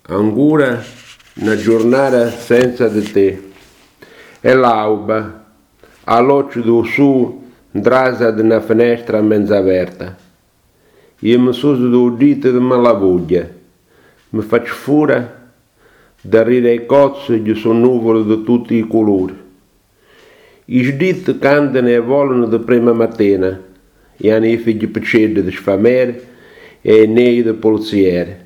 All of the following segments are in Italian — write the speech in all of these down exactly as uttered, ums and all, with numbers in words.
Ancora una giornata senza di te. E l'alba, all'occhio do su, drasa di una finestra mezza aperta. Io mi sono do dito di me la voglia. Mi faccio fuori da ridere ai cozzi che sono nuvole di tutti i colori. I diti cantano e volano di prima mattina, e hanno i figli piccini di sfamere e i nei di poliziere.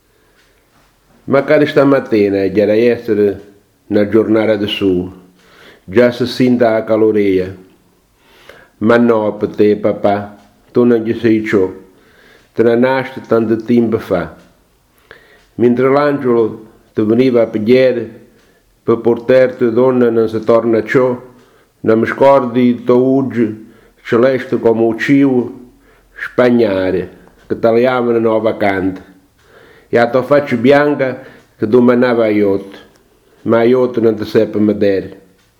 Ma cada stamattina era essere una giornata di sole, già si sente la caloria. Ma no per te papà, tu non gli sei ciò, te ne nasci tanto tempo fa. Mentre l'angelo ti veniva a pigliare per portarti donna non si torna ciò, non mi scordi tu oggi celeste come un cibo spagnare che tagliavano una vacante. E a tua faccia bianca che dominava aiuto, ma aiuto non ti seppe vedere.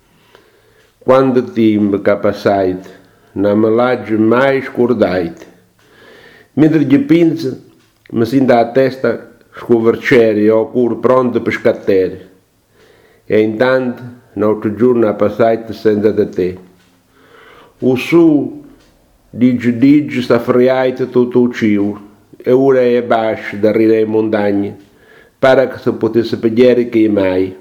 Quando tempo che passai, non me l'hai mai scordato. Mentre gli penso, mi sento a testa scoverciare e ho cuore pronto per scattare. E intanto, un altro giorno è passato senza di te. O su, dice dice, sta friato tutto il cielo. E ora è basso da ridere le montagne, pare che si potesse vedere che mai.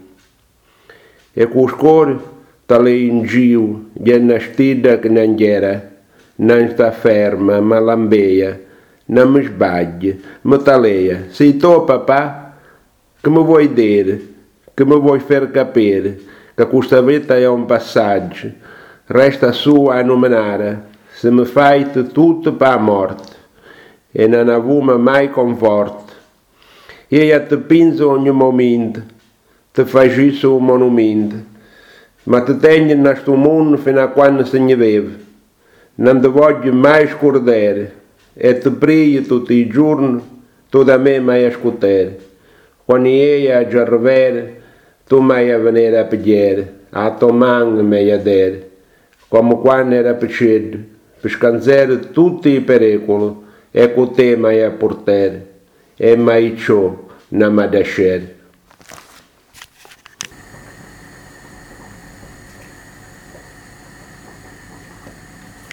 E con il cuore, tale in giro, è una stida che non era, non sta ferma, ma lambeia, non mi sbaglia, mi talea. Sei tu papà, che mi vuoi dire, che mi vuoi far capire, che questa vita è un passaggio, resta su a nominare, se mi fai tutto per la morte. E non avevamo mai conforto. Io ti penso ogni momento, ti faccio un monumento, ma ti tengo in questo mondo fino a quando se ne vive. Non ti voglio mai scordare e ti prego tutti i giorni, tu da me mai ascoltare. Quando io a giornare, tu mai a venire a pigliare, a tua mano mai a dare, come quando era piccolo, per scansare tutti i pericoli. E con te mai a portare, e mai ciò non mi lasciare.